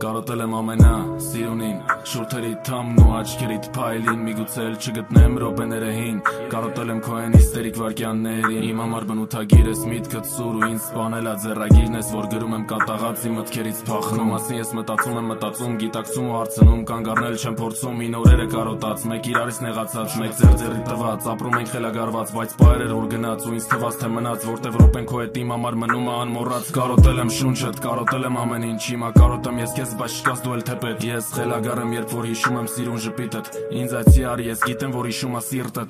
կարոտել եմ ամենա սիրունին Շուրթերի թամն ու աչքերիդ փայլին Միգուցե էլ չգտնեմ րոպեները հին Կարոտել եմ քո այն հիստերիկ վարկյաններին Իմ համար բնութագիր ես միտքդ սուր ու ինձ սպանել ա ձեռագիրն ես որ գրում եմ կատաղացի մտքերից փախնում Մասին ես մտածում գիտակցում ու հարցնում Կանգ առնել չեմ փորձում հին օրերը կարոտած Մեկ իրարից նեղացած մեկ ձեռձեռի տված Ապրում ենք խելագարված բայց պայրեր որ գնաց ու ինձ թվաց թե մնաց Որտեվ րոպեն քո հետ իմ համար մնում ա անմոռաց Կարոտել եմ շունչդ կարոտել եմ ամեն ինչ Հիմա կարոտեմ ես քեզ բայց չկաս դու էլ թեպետ Ես խելագար եմ երբ որ հիշում եմ սիրուն ժպիտդ Ինձ այցի արի ես գիտեմ որ հիշում ա սիրտդ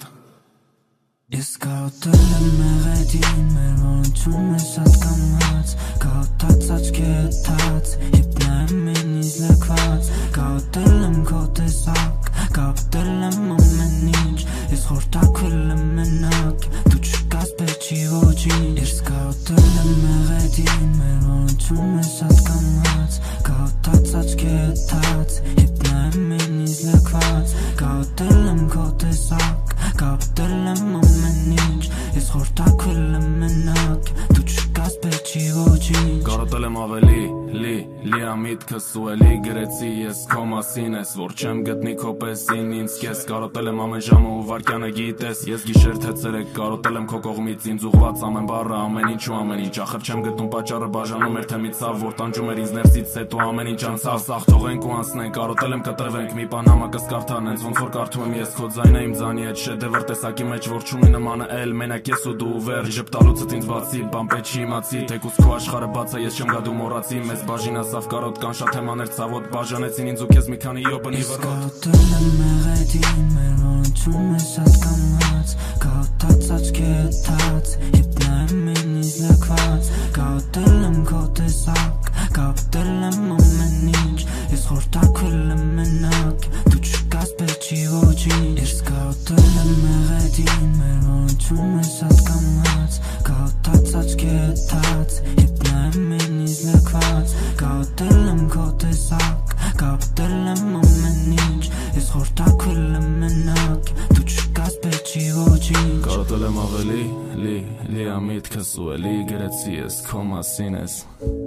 Ես կարոտել եմ մեղեդին մեր ոնչում ես հատկամած Կարոտած աչքերը թաց Ետ նայեմ ինձ լքված Կարոտել եմ քո տեսակ Կարոտել եմ ամեն ինչ Ես խորտակվել եմ մենակ Դու չկաս պետքի ոչինչ Ես կարոտել եմ մեղեդին մեր ոնչում ես հատկամած Կարոտած աչքերը թաց Ետ նայեմ ինձ լքված Կարոտել եմ քո տեսակ Կարոտել եմ ամեն ինչ Ես խորտակվել եմ մենակ Դու չկաս պետքի ոչինչ Կարոտել եմ ավելի լիա միտքս ու էլի գրեցի ես քո մասին ես Որ չեմ գտնի քո եսին ինձ կես Կարոտել եմ ամեն ժամը ու վարկյանը գիտես Ես գիշեր թե ցերեկ կարոտել եմ քո կողմից Ինձ ուղված ամեն բառը ամեն ինչ ու ամեն ինչ Ախր չեմ գտնում պատճառը բաժանում էր թե մի ցավ Որ տանջում էր ինձ ներսից հետո ամեն ինչ անցավ Սաղ թողենք ու անցնենք կարոտել եմ կտրվենք Մի պանամակս կարդան հենց ոնց որ կարդում եմ ես Քո ձայնը իմ ձանի հետ շեդևր տեսակի մեջ Որ չունի նմանը էլ մենակ ես ու դու վեր Ժպտալուցդ ինձ բացի բամպե չի իմացի Թեկուզ քո աշխարհը բաց է ես չեմ գա դու մոռացի Մեզ բաժին ասավ կարոտ կան շատ թեմաներ ցավոտ Բաժանեցին ինձ ու քեզ մի քանի յոբնի վրոտ Կարոտել եմ մեղեդին մեր ոնչում ես հատկամած Կարոտած աչքերը թաց Ետ նայեմ ինձ լքված Կարոտել եմ քո տեսակ Կարոտել եմ ամեն ինչ Ես խորտակվել եմ մենակ Դու չկաս պետքի ոչինչ Ես կարոտել եմ մեղեդին մեր ոնչում ես հատկամած Կարոտած աչքերը թաց Ետ նայեմ ինձ լքված Կարոտել եմ քո տեսակ Կարոտել եմ ամեն ինչ Ես խորտակվել եմ մենակ Դու չկաս պետքի ոչինչ Կարոտել եմ ավելի լիա միտքս ու էլի գրեցի ես քո մասին ես